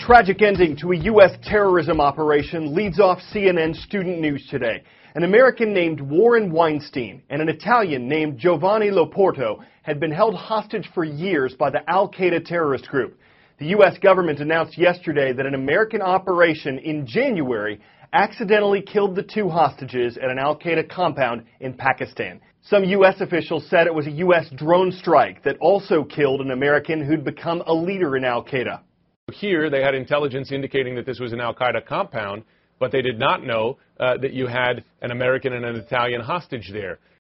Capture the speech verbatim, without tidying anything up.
tragic ending to a U S terrorism operation leads off C N N Student News today. An American named Warren Weinstein and an Italian named Giovanni Loporto had been held hostage for years by the Al-Qaeda terrorist group. The U S government announced yesterday that an American operation in January accidentally killed the two hostages at an Al-Qaeda compound in Pakistan. Some U S officials said it was a U S drone strike that also killed an American who'd become a leader in Al-Qaeda. Here, they had intelligence indicating that this was an Al-Qaeda compound, but they did not know uh, that you had an American and an Italian hostage there.